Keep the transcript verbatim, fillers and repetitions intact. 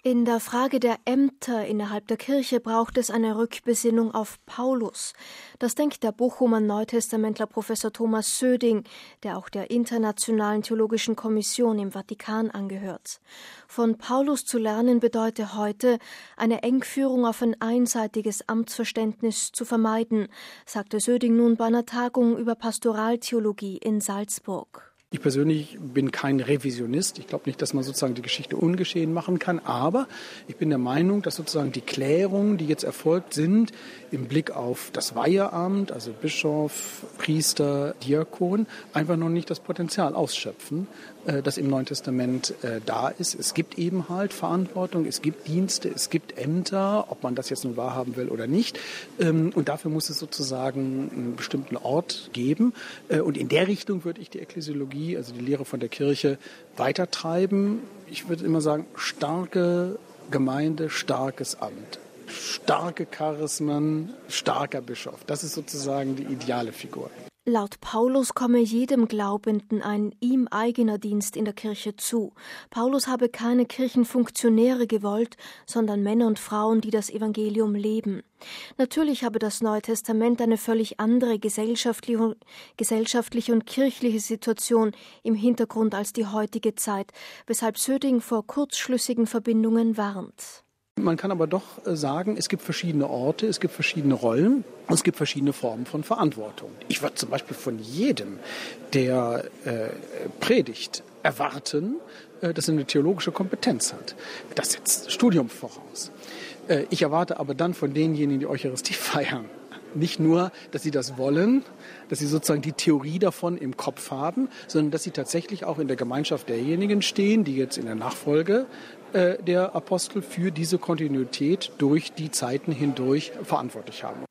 In der Frage der Ämter innerhalb der Kirche braucht es eine Rückbesinnung auf Paulus. Das denkt der Bochumer Neutestamentler Professor Thomas Söding, der auch der Internationalen Theologischen Kommission im Vatikan angehört. Von Paulus zu lernen bedeutet heute, eine Engführung auf ein einseitiges Amtsverständnis zu vermeiden, sagte Söding nun bei einer Tagung über Pastoraltheologie in Salzburg. Ich persönlich bin kein Revisionist. Ich glaube nicht, dass man sozusagen die Geschichte ungeschehen machen kann. Aber ich bin der Meinung, dass sozusagen die Klärungen, die jetzt erfolgt sind, im Blick auf das Weiheamt, also Bischof, Priester, Diakon, einfach noch nicht das Potenzial ausschöpfen, das im Neuen Testament da ist. Es gibt eben halt Verantwortung, es gibt Dienste, es gibt Ämter, ob man das jetzt nun wahrhaben will oder nicht. Und dafür muss es sozusagen einen bestimmten Ort geben. Und in der Richtung würde ich die Ekklesiologie, also die Lehre von der Kirche, weitertreiben. Ich würde immer sagen, starke Gemeinde, starkes Amt. Starke Charismen, starker Bischof. Das ist sozusagen die ideale Figur. Laut Paulus komme jedem Glaubenden ein ihm eigener Dienst in der Kirche zu. Paulus habe keine Kirchenfunktionäre gewollt, sondern Männer und Frauen, die das Evangelium leben. Natürlich habe das Neue Testament eine völlig andere gesellschaftliche, gesellschaftliche und kirchliche Situation im Hintergrund als die heutige Zeit, weshalb Söding vor kurzschlüssigen Verbindungen warnt. Man kann aber doch sagen, es gibt verschiedene Orte, es gibt verschiedene Rollen und es gibt verschiedene Formen von Verantwortung. Ich würde zum Beispiel von jedem, der äh, predigt, erwarten, äh, dass er eine theologische Kompetenz hat. Das setzt Studium voraus. Äh, ich erwarte aber dann von denjenigen, die Eucharistie feiern, nicht nur, dass sie das wollen, dass sie sozusagen die Theorie davon im Kopf haben, sondern dass sie tatsächlich auch in der Gemeinschaft derjenigen stehen, die jetzt in der Nachfolge äh, der Apostel für diese Kontinuität durch die Zeiten hindurch verantwortlich haben.